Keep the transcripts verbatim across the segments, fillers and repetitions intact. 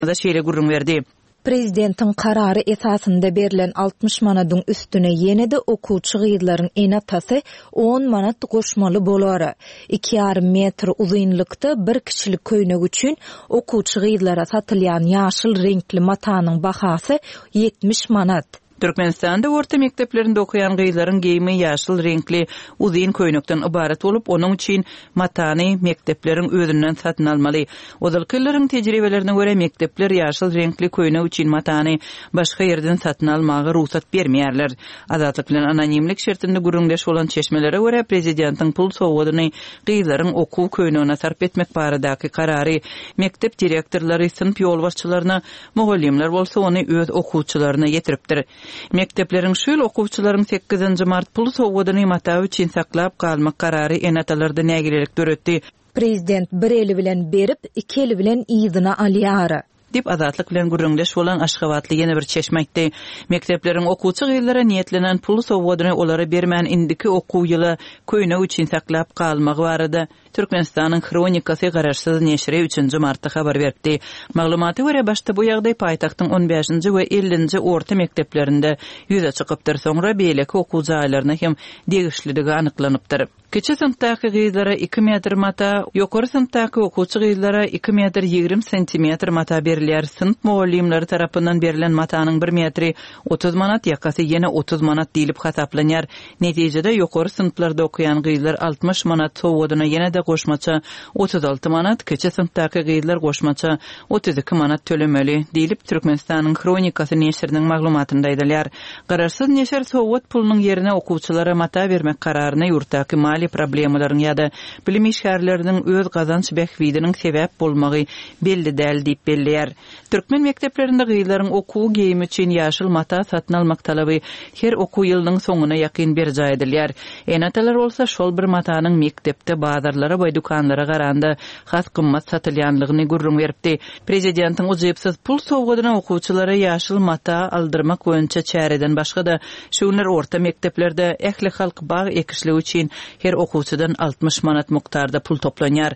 da şeýle gurrun berdi. Prezidentin kararı esasında berilen altmış manatın üstüne yine de okuwçy gyzlaryň enatasy on manat goşmaly bolar. iki yarım metr uzunlukda bir kişilik köýnek üçin okuwçy gyzlara satylýan ýaşyl renkli matanyň bahasy yetmiş manat. Türkmenistanda orta mekteplerinde okuyan gyzlaryň giyimi ýaşyl renkli uzyn köýnekden ibaret bolup, onuň üçin matany mektepleriň özünden satyn almaly. Ozalkylaryň tejribelerine göre mektepler ýaşyl renkli köýnek üçin matany başga ýerden satyn almagy ruhsat bermeýärler. Azatlyk bilen anonimlik şertinde gürrüňdeş bolan çeşmelere göre prezidentiň pul sowgadyny gyzlaryň okuw köýnegine sarp etmek baradaky karary mektep direktorlary, sınıf ýolbaşçylaryna, mugallimler bolsa ony öz okuwçylaryna ýetiripdir. Mekteplerin şöyle okuwçylaryň sekizinji mart pul sowgadyny mataw üçin saklap kalmak karary enatalarda nägilelik döretdi. Prezident bir eli bilen berip, iki eli bilen ýzyna alýar. dip azatlyk bilen gürrüňdeş bolan Aşgabatly ýene bir çeşme aýtdy. Mekteplerin okuwçy gyzlara niýetlenen pul sowgadyny olara bermän indiki okuw ýyly köýnek üçin saklap kalmagy barada Türkmenistanyň Kronikasy garaşsyz neşri üçinji martda habar berdi. Maglumaty göre başda bu ýagdaý paýtagtyň on beşinji we ellinji orta mekteplerinde ýüze çykypdyr. Soňra beýleki okuw jaýlaryna hem degişliligi anyklanypdyr. Kiçi sınıftaky gyzlara iki metr mata, ýokary sınıftaky okuwçy gyzlara iki metr ýigrim sentimetr mata berilýär. Sınıf mugallimleri tarapyndan berilen matanyň bir metri otuz manat, ýakasy ýene otuz manat diýilip hasaplanýar. Netijede ýokary sınıflarda okuyan gyzlar altmış manat sowgadyna ýene de goşmaça otuz alty manat, kiçi sınıftaky gyzlar goşmaça otuz iki manat tölemeli diýilip Türkmenistanyň Kronikasy neşriniň maglumatynda aýdylýar. Garaşsyz neşr sowgat pulunyň ýerine okuwçylara mata bermek kararyna ýurtdaky mali problemalaryň ýa-da bilim işgärleriniň öz gazanç behwidiniň sebäp bolmagy belli däl diýip belleýär. Türkmen mekteplerinde gyzlaryň okuw geyimi üçin ýaşyl mata satyn almak talaby her okuw ýylynyň soňuna ýakyn berje edilýär. Enatalar bolsa şol bir matanyň mektepde bazarlara we dukanlara garanda has gymmat satylýanlygyny gürrüň beripdi. Prezidentiň uzypsyz pul sowgadyna okuwçylara ýaşyl mata aldyrmak boýunça çäreden başga da şuňlar orta mekteplerde ähli halk bag ekişligi üçin her okuwçydan altmış manat muktarda pul toplanýar.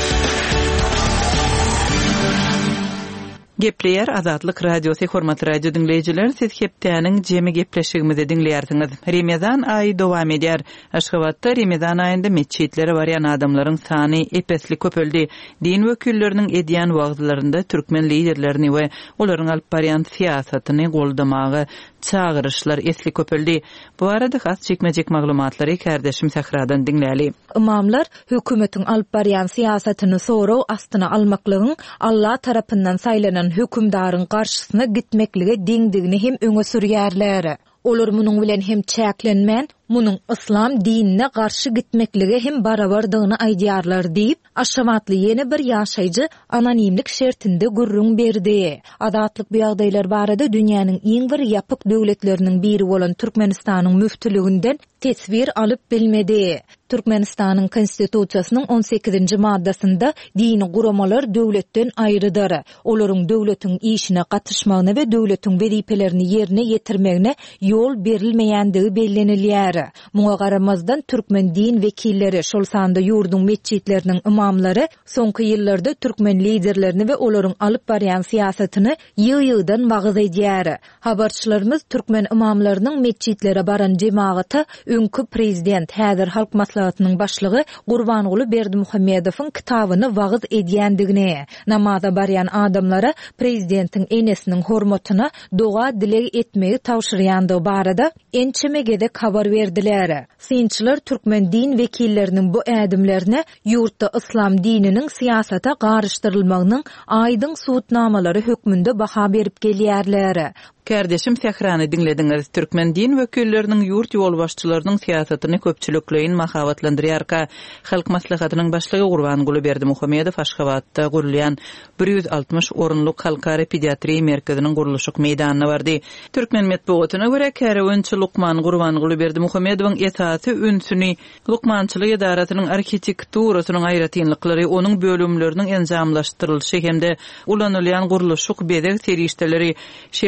Gepleýär Azatlyk radiosi hormat radio dinleýijiler, siz hepdäniň jemi gepleşigimizi dinleýärsiňiz. Remezan aýy dowam edýär. Aşgabatda Remezan aýynda meçhitlere barýan adamlaryň sany epesli köpeldi. Din wekilleriniň edýän wagtlarynda türkmen liderlerini we olaryň alyp barýan siýasatyny goldamagy çağırışlar esli köpeldi. Bu arada has çekmejek maglumatlary kardeşim Sahradan dinläli. Imamlar hökümetiň alyp barýan siýasatyny soraw astyna almaklygyň Allah tarapyndan saýlanan hükümdarın karşısına gitmeklige diňdigini hem öňe sürýärler. Olar munyň bilen hem çäklenmän, munyň islam dinine garşy gitmekligi hem barabardygyny aýdýarlar diýip Aşgabatly ýene bir ýaşaýjy anonimlik şertinde gürrüň berdi. Azatlyk bu ýagdaýlar barada dünýäniň iň bir ýapyk döwletleriniň biri bolan Türkmenistanyň müftülüginden tesbir alyp bilmedi. Türkmenistanyň konstitusiýasynyň on sekizinji maddasynda dini guramalar döwletden aýrydyr. Olaryň döwletiň işine gatnaşmagyna we döwletiň beripelerini ýerine ýetirmegine ýol berilmeýändigi bellenilýär. Muňa garamazdan türkmen din wekilleri şol sanda ýurdun meçhitleriniň imamlary soňky ýyllarda türkmen liderlerini we olaryň alyp barýan siýasatyny ýygy-ýygydan wagyz edýär. Habarçylarymys türkmen imamlarynyň meçhitlere baran jemaaty öňkü prezident häzir halk maslahatynyň başlygy Gurbanguly Berdimuhammedowyň kitabyny wagyz edýändigini, namaza barýan adamlara prezidentiň enesiniň hormatyna doga dilek etmegi tawşyrýandygy barada ençemegede habar berdiler. Synçylar türkmen din wekilleriniň bu ädimlerine ýurtda islam dininiň siýasata garşdyrylmagynyň aýdyň suwtnamalary hökmünde baha berip gelýärler. Kardeşim Sahrany dinlediňiz. Türkmen din wekilleriniň ýurt ýolbaşçylarynyň siýasatyny köpçülikleýin mahabatlandyrýarka halk maslahatynyň başlygy Gurbanguly Berdimuhammedow Aşgabatda gurulýan bir yüz altmış orunluk halkara pediatriýa merkeziniň guruluşyk meýdanyna bardy. Türkmen medeniýetyne görä Kärewençi Lukman Gurbanguly Berdimuhammedowyň esasy ünsüni Lukmançylyk edaratynyň arhitekturasynyň aýratynlyklary, onuň bölümleriniň enjamlaşdyrylşy hemde ulanylýan guruluşyk bedek serişdeleri şerede ýa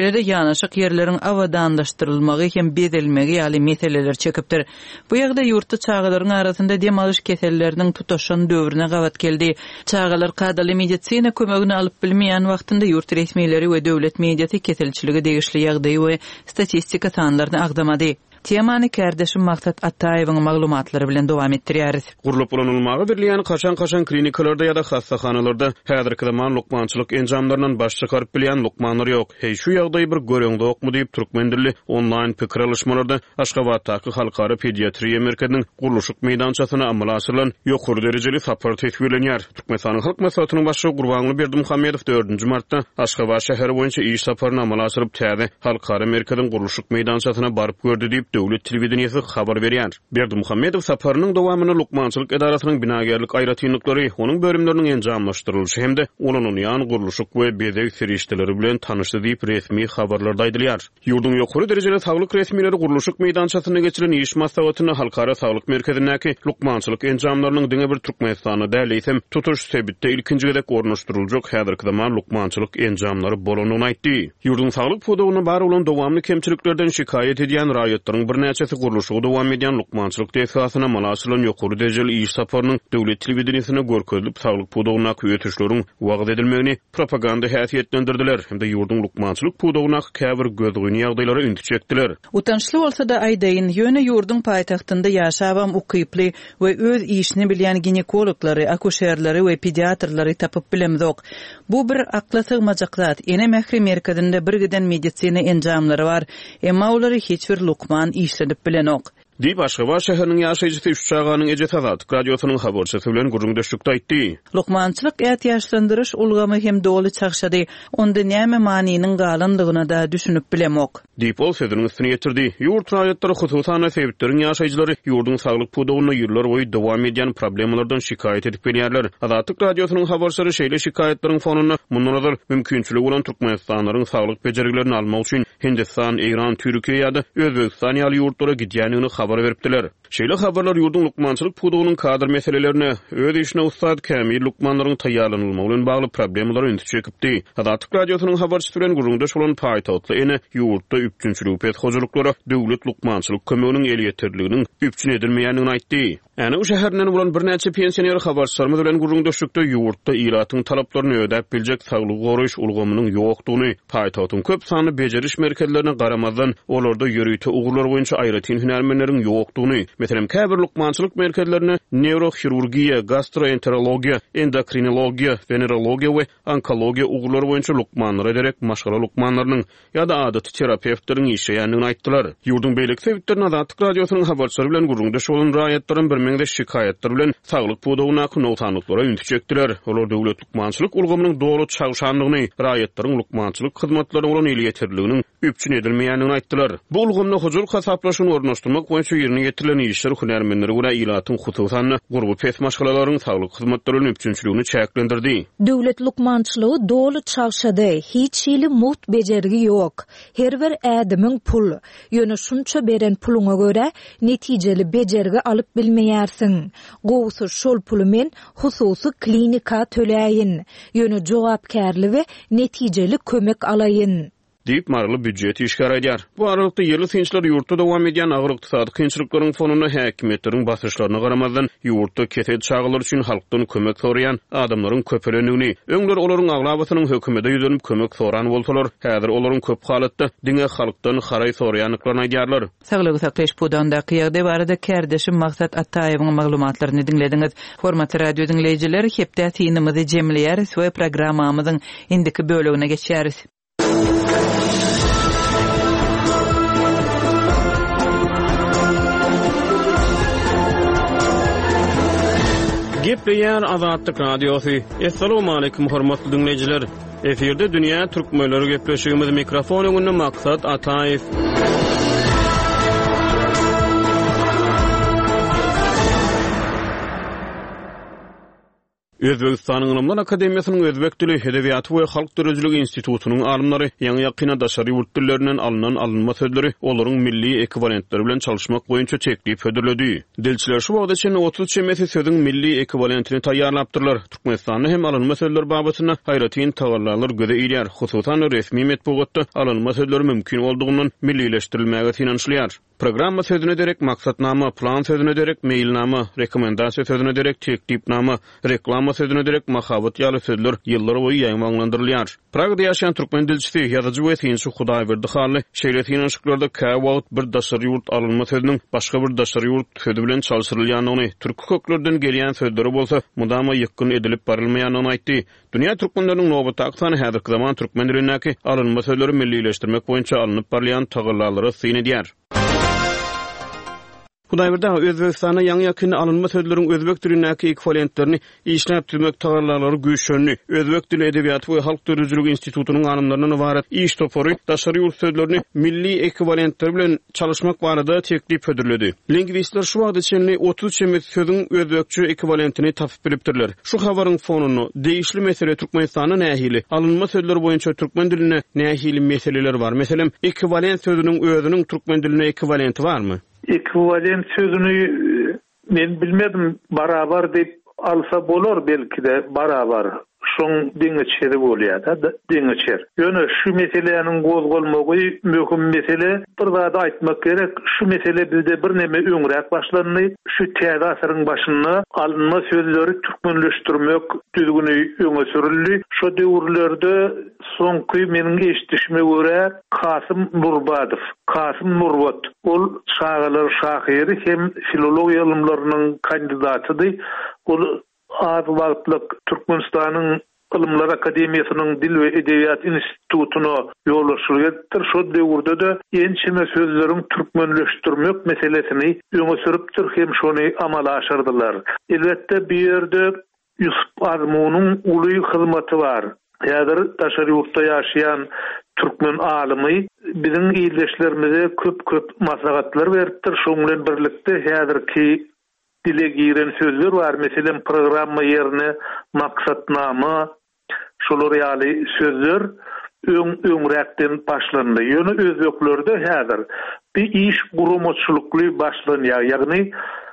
ýanyşyk ýerleriň awadanlaşdyrylmagy hem bedelmegi ýaly meseleler çekipdir. Bu ýagda ýurtda çağalaryň arasynda dem alyş keselleriniň tutaşan döwrüne gawat geldi. Çağalar kadaly medisina kömegini alyp bilmeýän wagtynda ýurt resmiýetleri we döwlet mediýasy keselçiligi degişli ýagdaý we statistika sanlaryny agdamady. Temany kärdeşim Maksat Ataýewiň maglumatlary bilen dowam etdirýäris. Gurulup ulanylmagy birleýän kaçan-kaçan klinikalarda ýa-da hastaxanalarda häzirki zaman lukmançylyk enjamlarynyň baş çykaryp bilýän lukmanlar ýok. Hey şu ýagdaý bir göreňde okmy diýip türkmendirli online pikir alışmalarda Aşgabatdaky Halkara Pediatriýa merkeziniň guruluşyk meýdançasyna amal asyrylan ýokary derejeli sapar tetbiirlenýär. Türkmenistanyň halk maslahatynyň başçy Gurbanly Berdimuhammedow dördünji martda Aşgabat şäheri boýunça iş saparyny amal asyryp täze Halkara merkeziniň guruluşyk meýdançasyna baryp gördi diýip Döwlet telewizionyasy habar berýär. Berdimuhammedow saparynyň dowamyny lukmançylyk edarasynyň binagerlik aýratynlyklary, onuň bölümleriniň enjamlaşdyrylyşy hemde ulanylýan guruluşyk we bezek serişdeleri bilen tanışdy diýip resmi habarlarda aýdylýar. Ýurdun ýokary derejeli saglyk resmiýetleri guruluşyk meýdançasyna geçiren iş maslahatyny Halkara Saglyk Merkezindäki lukmançylyk enjamlarynyň diňe bir Türkmenistanyny däleýsem tutuş sebitde ilkinji gedek ornaşdyryljak häzirki zaman lukmançylyk enjamlary bolanyny aýtdy. Ýurdun saglyk pudawyna bar bolan dowamly kemçiliklerden şikaýet edýän raýatlaryň bir näçesi guruluşy dowam edýän lukmançylyk tesasyna malasylan ýokary derejeli iş saparynyň döwlet telewizionysyna görkezilip saglyk pudawyna köýetişleriň wagt edilmegini propaganda häsiýetlendirdiler. Hemde ýurdun lukmançylyk pudawyna käbir gözgüni ýagdaýlara ünt çekdiler. Utançly bolsa da aýdaýyn ýöne ýurdun paýtagtynda ýaşabam ukyply we öz işini bilýän ginekologlary, akuşerleri we pediatrlary tapyp bilemzok. Bu bir akla sygmajak zat. Ene Mehri merkezinde bir giden medisina enjamlary bar. Emma olary hiç bir lukman işlenip bilenok. Diýip Aşgabat şäheriniň ýaşaýjysy üç çağanyň Ejet Azat radiosynyň habarçysy bilen gurrundaşlykda aýtdy. Lukmançylyk ýat ýaşlandyryş ulgamy hem dogly çagşady. Onda näme manynyň galandygyna da düşünüp bilemok. Diýip ol sözüniň üstüne ýetirdi. Ýurt raýatlary hususan sebäplerini ýaşaýjylary ýurdun saglyk pudawyna ýyllar boýy dowam edýän problemlerden şikaýet edip berýärler. Azatlyk radiosynyň habarçylary şeýle şikaýetleriň fonuny mundan mümkinçiligi bolan Türkmenistanyň saglyk bejerilerini almak üçin Hindistan, Iran, Türkiýe ýa-da Özbekistan ýaly ýurtlara gidýänini habar beripdiler. Şeýle habarlar ýurdun lukmançylyk pudawynyň kadr meselelerini, öz işine ustad Kamil lukmanlaryň taýýarlanylmagy bilen bagly problemlary ünt çekipdi. Azatlyk radiosynyň habarçysy bilen gurrundaş bolan paýtagtly ene ýurtda üpçünçilik pet hojalyklary döwlet lukmançylyk kömeginiň eliýetdirliginiň üpçün edilmeýändigini aýtdy. Äne o şäherden bolan bir näçe pensioner habarçylar bilen gurrundaşlykda ýurtda ýylatyň talaplaryny ödäp biljek saglyk goraýyş ulgamynyň ýokdugyny, paýtagtyň köp sany bejeriş merkezlerine garamazdan olarda ýörüýte ugurlar boýunça aýratyn hünärmenleriň ýokdugyny, meselem käbir lukmançylyk merkezlerine neurochirurgiýa, gastroenterologiýa, endokrinologiýa, venerologiýa we onkologiýa ugurlar boýunça lukmanlar ederek maşgala lukmanlarynyň ýa-da adaty terapewtleriň işleýändigini aýtdylar. Ýurdun beýlik sebitlerini Azatlyk radiosynyň habarçylary bilen gurrundaş bolan raýatlaryň bir mende şikaýetler bilen saglyk pudawyna nowtanlyklara ünt çekdiler. Olar döwlet lukmançylyk ulgamynyň dogry çagşandygyny, raýatlaryň lukmançylyk hyzmatlaryna bolan eliýetdirliginiň üpçün edilmeýändigini aýtdylar. Bu ulgamda huzurlyk hasaplaşyny ornaşdyrmak boýunça ýerine getirilen işler hünärmenleri we ýylatyň hususan gurby pes maşgalaryň saglyk hyzmatlarynyň üpçünçiligini çäklendirdi. Döwlet lukmançylygy dogry çagşady, hiç şeýle mut bejerigi ýok. Her bir ädimiň pul, ýöne şunça beren puluňa görä netijeli bejerigi alyp bilmeýärsiň. Gowsy şol puly men hususy klinika töläýin. Ýöne jogapkärli we netijeli kömek alaýyn. Diýip marly büdjet işgär edýär. Bu aralykda ýerli synçlar ýurtda dowam edýän agyr ykdysady kynçylyklaryň fonuny häkimetleriň basyrçlaryna garamazdan ýurtda kesed çağılar üçin halkdan kömek soraýan adamlaryň köpelenigini, öňler olaryň aglabasynyň hökümete ýüzenip kömek soran bolsalar, häzir olaryň köp halatda diňe halkdan haray soraýanlyklaryny aýdýarlar. Saglyk saklaş pudandaky ýagdaý barada kärdeşim Maksat Ataýewiň maglumatlaryny dinlediňiz. Hormatly radio dinleýijiler, hepde synymyzy jemleýäris we programmamyzyň indiki bölegine geçýäris. Gepleýär Azatlyk radiosy. Assalamu alaykum hormatly dinleýijiler. Eferde dünýä türkmenleri gepleşigimiz mikrofon öňünde Maksat Ataýew. Özbegistanyň Ylymlar Akademiýasynyň Özbek dili, edebiýaty we halk dörejilik institutunyň alymlary ýa-ni ýakyna daşary ýurt dillerinden alynan alınma sözleri olaryň milli ekwivalentleri bilen çalışmak boýunça teklip ödürledi. Dilçiler şu wagtda çen otuz çemesi sözüň milli ekwivalentini taýýarlapdyrlar. Türkmenistanda hem alınma sözler babatyna haýratyn tagallar göze ilýär. Hususan resmi metbuatda alınma sözleri mümkin boldugyny millileşdirilmäge tinançlýar. Programma sözüne derek maksatnama, plan sözüne derek mailnama, rekomendasiýa sözüne derek teklipnama, reklama sözüne derek mahabat ýaly sözler ýyllar boýy ýaýmanlandyrylýar. Pragada ýaşaýan türkmen dilçisi, ýazyjy we synçy Hudaýberdi Haly şeýle tinançlyklarda käwagt bir daşary ýurt alınma sözüniň başga bir daşary ýurt sözü bilen çalşyrylýanyny, türk köklerden gelýän sözleri bolsa mudama ýykyn edilip barylmaýanyny aýtdy. Dünýä türkmenleriniň nowbaty aksany häzirki zaman türkmen dilindäki alınma sözleri millileşdirmek boýunça alınıp barlayan tagallalary syn edýär. Hudaýberdi Özbegistana ýaňy ýakyn alınma sözleriň özbek dilindäki ekwivalentlerini işläp türmek tagallalary güýçlenýär. Özbek dili edebiýaty we halk dörejilik institutunyň alymlaryndan ibaret iş topory daşary ýurt sözlerini milli ekwivalentler bilen çalışmak barada teklip ödürledi. Lingwistler şu wagtda çenli otuz çemet sözüň özbekçe ekwivalentini tapyp bilipdirler. Şu habaryň fonuny değişli mesele Türkmenistanyň nähili alınma sözleri boýunça türkmen diline nähili meseleler bar. Meselem ekwivalent sözüniň özüniň türkmen diline ekwivalenti barmy? Ekwivalent sözünü men bilmedim, barabar dep alsa bolar, belki de barabar. Şoň diňeçeri bolýar da, diňeçer. Ýöne şu meseleniň gozgolmagy möhüm mesele. Bir zat aýtmak gerek, şu mesele bizde bir neme öňrek başlandy. Şu täze asyryň başynda alınma sözleri türkmenleşdirmek düzgüni öňe sürildi. Şu döwürlerde soňky meniň eşitişime görä Kasym Nurbadow, Kasym Nurbat, ol şagalar şahyry hem filologiýa ilmläriniň kandidatydy. Ol az wagtlyk Türkmenistanyň Ylymlar Akademiýasynyň Dil we Edebiýat Institutuny ýollaşýardyr. Şo döwürde de ýençime sözleriň türkmenleşdirmek meselesini öňe sürüpdir, hem şonu amala aşyrdylar. Elbetde bir ýerde Ýusuf Azmunyň uly hyzmaty bar. Häzir daşary ýurtda ýaşaýan türkmen alymy biziň ýerleşlerimize köp-köp maslahatlar beripdir. Şoň bilen birlikde häzirki dile giren sözler var. Mesela programma yerine maksatnama, şolar ýaly sözler öň öňrekden başlandy. Ýöne özbeklerde häzir bir iş gurumçylykly başlanýar. Ýagny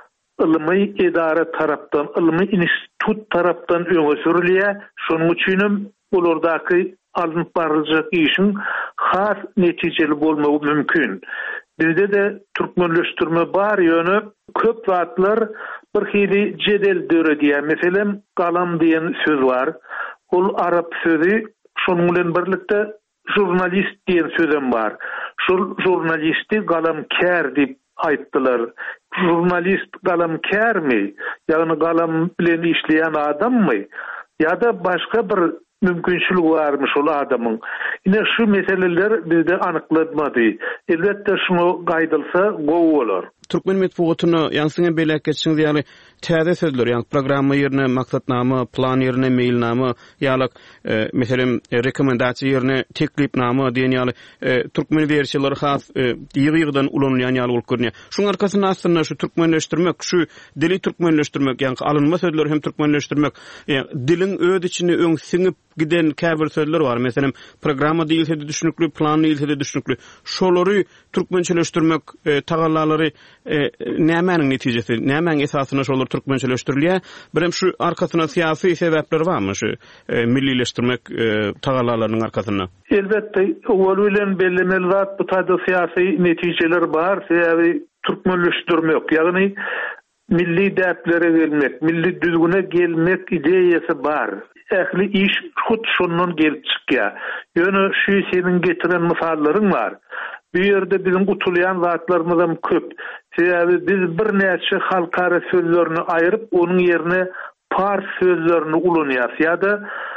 ilmi idara tarapdan, ilmi institut tarapdan öňe sürilýär. Şonuň üçin bulardaky alınıp barylacak işin has netijeli bolmagy mümkin. Bizde de türkmenleşdirme bar ýöne köp zatlar bir hili jedel döredýär. Meselem galam diýen söz var. Ol arap sözü, şonuň bilen birlikde jurnalist diýen sözem bar. Şol jurnalisti galamkär diýip aýtdylar. Jurnalist galamkärmi? Ýagny galam bilen işleýän adammy? Ýa-da başga bir mümkinçilik barmy şol adamyň? Ine şu meseleler bizde anyklanmady. Elbetde şunu gaýdylsa gowy bolar. Türkmen metbuatyny ýaňsyňa belek geçiňiz, ýaly täze sözler, ýa-ni programma ýerine maksatnama, plan ýerine mailnama, ýa-ni e, meselem e, rekomendasiýa ýerine teklipnama diýen ýaly e, türkmen versiýalary has e, ýygy-ýygydan ulanýan ýaly bolup görünýär. Şuň arkasyna aslında şu türkmenleşdirmek, şu dili türkmenleşdirmek, ýa-ni alınma sözleri hem türkmenleşdirmek, ýa dilin öz içine öň siňip giden käbir sözler bar. Meselem programma diýilse de düşünükli, plan diýilse de düşünükli. Şolary türkmençeleşdirmek e, tagallalary e, nämäniň netijesi, nämäň esasyna şolar türkmençeleşdirilýär? Birem şu arkasyna syýasy sebäpler barmy şu e, millileşdirmek e, tagallalarynyň arkasyna? Elbetde ol bilen bellemeli zat bu taýda syýasy netijeler bar. Sebäbi türkmenleşdirmek, ýagny milli däplere gelmek, milli düzgüne gelmek ideýasy bar. Ähli iş hut şondan gelip çykýar. Ýöne şu seniň getiren misallaryň bar. Bu ýerde biziň utulýan zatlarymyzam köp. Sebäbi biz bir näçe halkara sözlerini aýryp, onuň ýerine pars sözlerini ulanýar. Ýa-da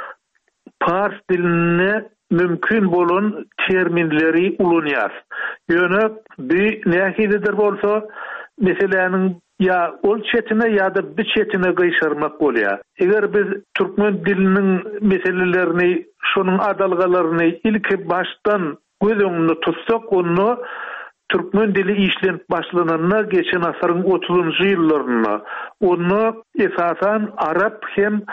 pars diline mümkin bolan terminleri ulanýar. Ýöne bir nähilidir bolsa, meseleniň ya ol çetine ya da bir çetine gıyşarmak bolýar. Eger biz türkmen diliniň meselelerini, şonuň adalgalaryny ilki baştan göz öňünde tutsak, onu türkmen dili işlenip başlananyna geçen asyryň otuzunjy ýyllaryna, onu esasan arap hem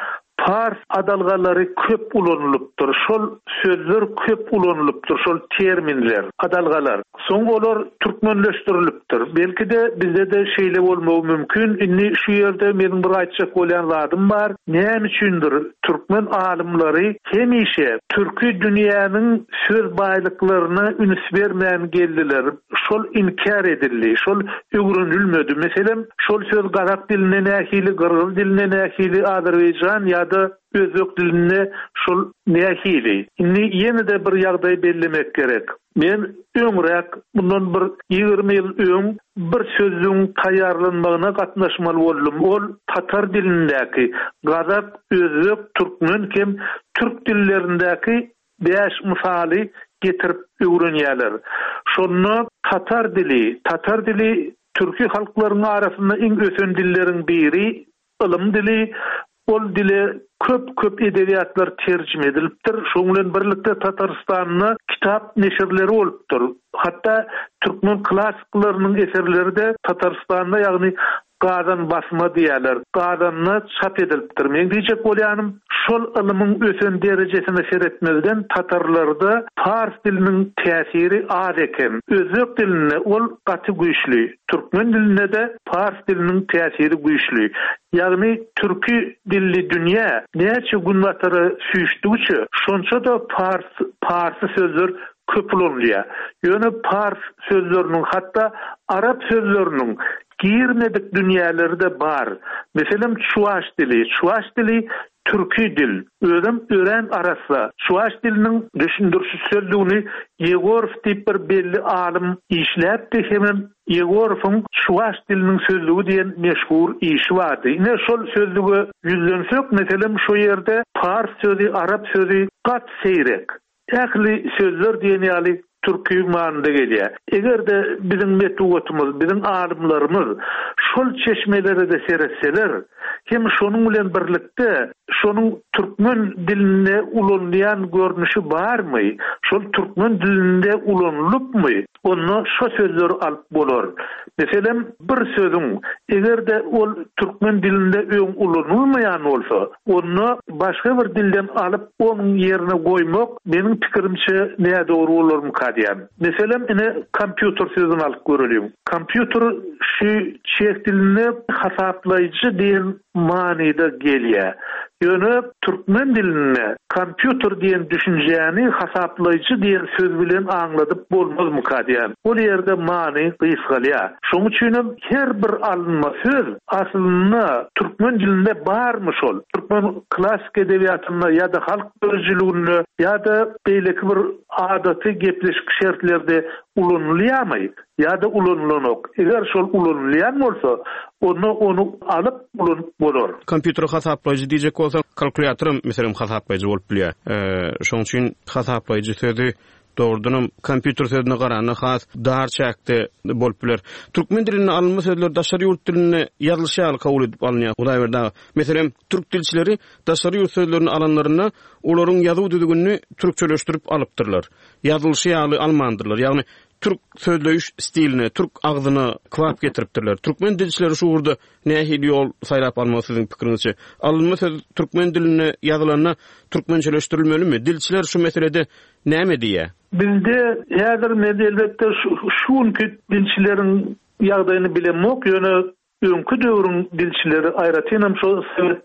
Fars adalgalary köp ulanılypdyr. Şol sözler köp ulanılypdyr. Şol terminler, adalgalar. Soň olar türkmenleşdirilipdir. Belki de bizde de şeýle bolmagy mümkin. Inni şu ýerde meniň bir aýtjak bolan zadym bar. Näme üçindir türkmen alymlary hemişe türkü dünýäniň söz baýlyklaryna üns bermän geldiler. Şol inkar edildi. Şol öwrenilmedi. Meselem şol söz gazak diline nähili, gırgız diline nähili, Azerbaýjan ýa-da özbek diline şol nähili. Inni ýene de bir ýagdaý bellemek gerek. Men öňrek bundan bir ýygrimi ýyl öň bir sözüň taýýarlanmagyna gatnaşmaly boldum. Ol tatar dilindäki gazak, özbek, türkmen hem türk dillerindäki beş misaly getirip öwrenýärler. Şonu tatar dili, tatar dili türkü halklarynyň arasynda iň ösen dillerin biri, ılym dili. Ol dile köp köp edebiýatlar terjime edilipdir. Şoň bilen birlikde Tatarstanyň kitap neşirleri bolupdyr. Hatda türkmen klassiklarynyň eserleri de Tatarstanda, ýagny Gadan basma diýerler. Gadanny çap edilipdir. Men diýjek bolýanym, şol ilimiň ösen derejesine seretmezden Tatarlarda Fars diliniň täsiri az eken. Özbek diline ol gaty güýçli. Türkmen diline de Fars diliniň täsiri güýçli. Ýagny türkü dilli dünýä näçe günwatary süýşdüçi, şonça da Fars Farsy sözler köp bolanýar. Ýöne Fars sözleriniň, hatda Arap sözleriniň girmedik dünýälerde bar. Meselem Çuvaş dili, Çuvaş dili türkü dil. Özüm ören arasında Çuvaş diliniň düşündürşi sözlüğünü Yegorov diýip bir belli alim işläpdi. Hemen Yegorov'un Çuvaş diliniň sözlüğü diýen meşhur işi vardy. Ine şol sözlüğü yüzlensek, meselem şu ýerde Fars sözü, Arap sözü gat seýrek. Ähli sözler diýen ýaly türkü manada gelýär. Egerde bizim metodumuz, bizim alimlerimiz şol çeşmelere de seretseler, hem şonuň bilen birlikde şonuň türkmen diline ulanýan görnüşi barmy? Şol türkmen dilinde ulanlypmy? Onu şu sözler alıp bolar. Meselem bir sözüň egerde ol türkmen dilinde öň ulanylmaýan bolsa, onu başga bir dilden alıp onun ýerine goýmak meniň pikirimçe näde dogry bolarmy kadýan. Meselem ine kompýuter sözüni alyp görelim. Kompýuter şu çeх dilini hasaplayıcı diýen manada gelýär. Ýöne türkmen diline kompýuter diýen düşünjäni hasaplayıcı diýen söz bilen aňladyp bolmazmy kadýan. Ol ýerde many gysgalýar. Şoň üçin her bir alınma söz aslyna türkmen dilinde barmy şol? Türkmen klassik edebiýatynda ýa-da halk gözlüğünde ýa-da beýleki bir adaty gepleşik şertlerde ulanylýarmy? Ýa-da ulanylanyk. Eger şol ulanylýan bolsa, onu onu alyp ulan bolar. Kompýuter hasaplayıcı diýjek bolsa, kalkulatorym meselem hasaplayıcı bolup bilýär. Şoň üçin hasaplayıcı sözü doğrudanam kompýuter sözüne garany has dar çäkde bolup biler. Türkmen dilini alınma sözler daşary ýurt diline ýazylşaly kabul edip alınýar. Uly berdi. Meselem türk dilçileri daşary ýurt sözlerini alanlaryna olaryň ýazyw düzgünini türkçeleşdirip alypdyrlar. Ýazylşaly almandyrlar. Ýagny Türk sözleýüş stilini, Türk agzyny kwap getiripdirler. Türkmen dilçileri şu urda nähili ýol saýlap almagy siziň pikiriňizçe? Alınma söz türkmen diline ýazylanyna türkmençeleşdirilmelimi? Dilçiler şu meselede näme diýär? Bizde häzir medelbetde şuňky dilçileriň ýagdaýyny bilenmek, ýöne öňkü döwrüň dilçileri aýratynam şol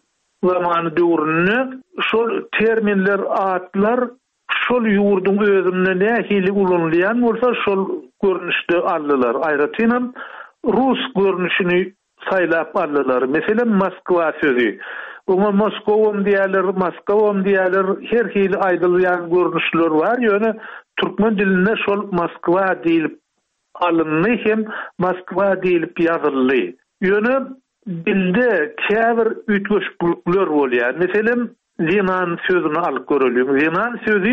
zamany döwrüne şol terminler, atlar şol ýurdun özünde nähili ulanylýan bolsa şol görnüşde aldylar. Aýratynam rus görnüşini saýlap aldylar. Meselem Moskwa sözü. Oma Moskowam diýerler, Moskowam diýerler, her hili aýdylýan görnüşler bar. Ýöne türkmen diline şol Moskwa diýilip alınny hem Moskwa diýilip ýazyldy. Ýöne dilde käbir ütgeşlikler bolýar. Meselem Zenan sözünü alıp görelim. Zenan sözü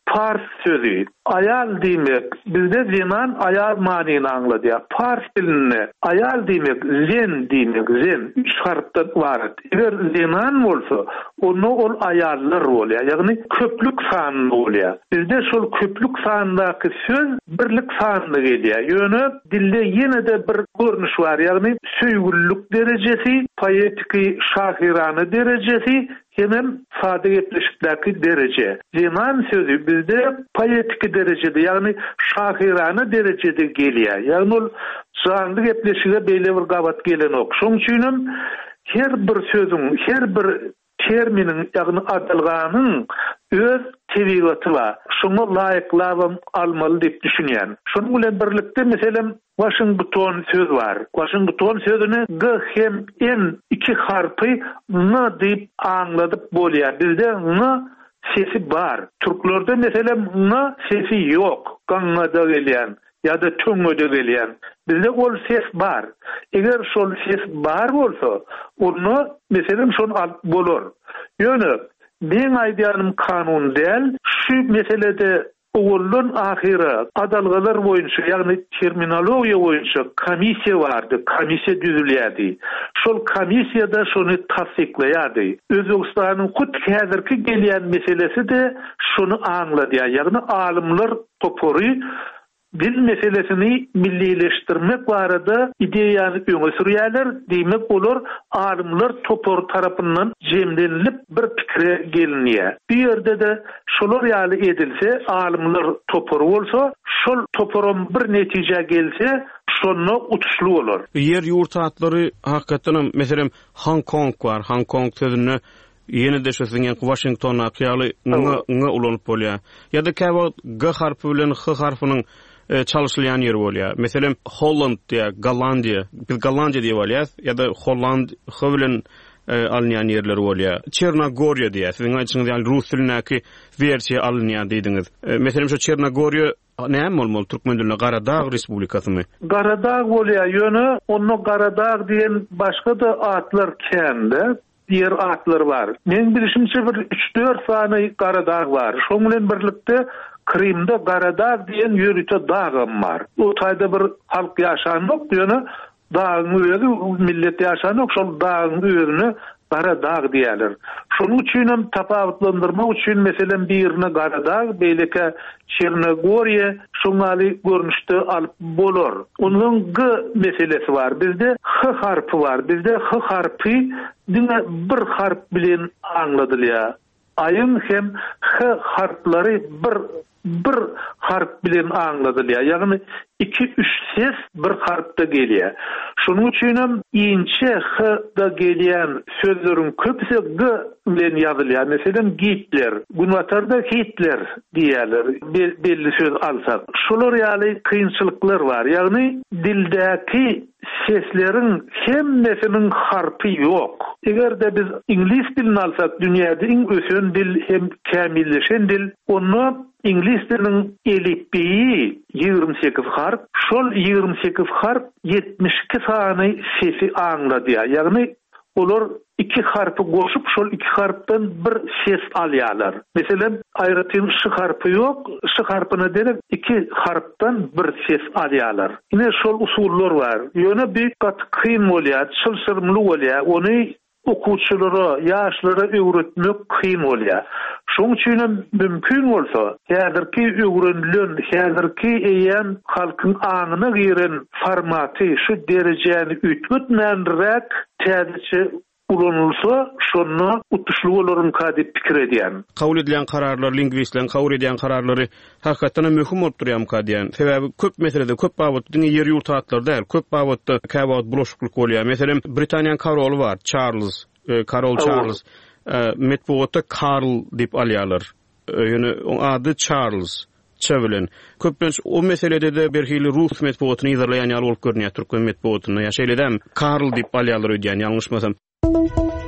Fars sözü. Ayal demek bizde zenan ayal manini anladı ya. Fars dilinde ayal demek zen demek zen. Üç harften var. Eğer zenan olsa onu ol ayallar oluyor. Yani köplük sanı oluyor. Bizde şol köplük sanındaki söz birlik sanına geliyor. Yönü dilde yine de bir görünüş var. Yani söygüllük derecesi, poetiki şahirane derecesi, hemen sade gepleşikteki derece. Zenan sözü bizde poetik derecede, yani şahirane derecede geliyor. Yani o zanlı gepleşikte beyle bir gabat gelen ok. Şoň üçin her bir sözün, her bir terminin, yani adalganyň öz tebigaty var. Şoňa laýyklabam almaly diýip düşünýän. Şonuň bilen birlikde meselem Washington söz var. Washington sözüni G hem N iki harpy N diýip anladyp bolýar. Bizde N sesi var. Türklerde meselem N sesi yok. Gaňada gelýän ya da töňede gelýän. Bizde ol ses var. Eger şol ses var bolsa, onu meselem şonu alyp bolar. Ýöne men aýdýanym kanun däl, şu meselede oğullun ahire adalgalar boyunca, yani terminologiya boyunca komisiya vardı, komisiya düzülýärdi. Şol komisiyada şonu tasdikleýärdi. Özbegistanyň kut häzirki gelýän meselesi de şunu anlady. Yani alimler topory dil meselesini millileştirmek barada ideýany öňe sürýärler, diýmek bolar, alimler topor tarapyndan jemlenilip bir pikre gelinýär. Bir ýerde de şolar ýaly edilse, alimler topor bolsa, şol toporum bir netije gelse, şonu utuşly bolar. Yer ýurtatlary hakykatdan meselem Hong Kong var. Hong Kong sözüni yeni de şeýleýän Washington'a ýaly ňa ulanyp bolýar. Ya da käwagt G harpy bilen H harfynyň çalışılan yer bolýar. Meselem Holland diýe, Gollandiýa, biz Gollandiýa diýip bolýar, ya da Holland howlen alınýan yerler bolýar. Çernogoriýa diýär. Siziň aýtýaňyz ýaly rus dilindäki versiýa alınýan diýdiňiz. Meselem şu Çernogoriýa näme bolmaly? Türkmen dilinde Garadağ Respublikasymy? Garadağ bolýar. Ýöne onu Garadağ diýen başga da atlar kende. Diğer atlar var. Men bilişimçe bir üç dört sany Garadağ var. Şoň bilen birlikde Krimde Garadağ diyen yörüte dağım var. O taýda bir halk ýaşanok, ýöne dağın özü millet ýaşanok, şol dağın özüne Garadağ diýerler. Şonuň üçin hem tapawutlandyrmak üçin meselem birine Garadağ, beýleke Çernogoriýa şoňaly görnüşde alyp bolar. Onuň G meselesi var. Bizde H harpy var. Bizde H harpy diňe bir harp bilen anladylýar. Ayın hem H harflary bir bir harf bilen anladylýar. Yani iki üç ses bir harpda gelýär. Şonuň üçin hem inçe H da gelýän sözleriň köpüsi G bilen ýazylýar. Meselem Hitler, Günwatarda Hitler diýerler. Belli söz alsak. Şolar ýaly kynçylyklar var. Yani dildäki seslerin hemmesinin harpy yok. Eger de biz İngiliz dilini alsak, dünýäde iň ösen dil hem kämilleşen dil, onu İngiliz diliniň elifbeyi ýygrimi sekiz harp, şol ýygrimi sekiz harp yetmiş iki sany sesi anladýar. Yani olar iki harpy goşup şol iki harpdan bir ses alýarlar. Meselem aýratyn ş harpy yok, ş harpyna derek iki harpdan bir ses alýarlar. Ine şol usullar var. Ýöne bir gat kyn bolýar, çylşyrmly bolýar. Ony okuwçylara, ýaşlara öwretmek kyn bolýar. Şoň üçin mümkin bolsa, häzirki öwrenilen, häzirki eýen halkyň aňyna giren formaty şu derejäni ütgütmändirek täzeçe ulanılsa, şonu utuşlu bolarym kadip pikir edýän. Kabul edilen kararlar, lingwistlerin kabul edilen kararlary hakykatdan möhüm bolup durýar kadýan. Sebäbi köp meselede, köp babatda ýer ýurtatlar däl, köp babatda käwagt bulaşyklyk bolýar. Meselem Britaniýanyň karoly var, Charles, Karol Charles. Metbuatda Karl diýip alýarlar. Ýöne ady Charles Çevilen. Köpüns o meselede de berhili Rus metbuatyny ýazarlayan ýaly bolup görnýär, Türkmen metbuatyny. Ýa şeýledem Karl diýip alýarlar öýdýän, ýalňyşmasam.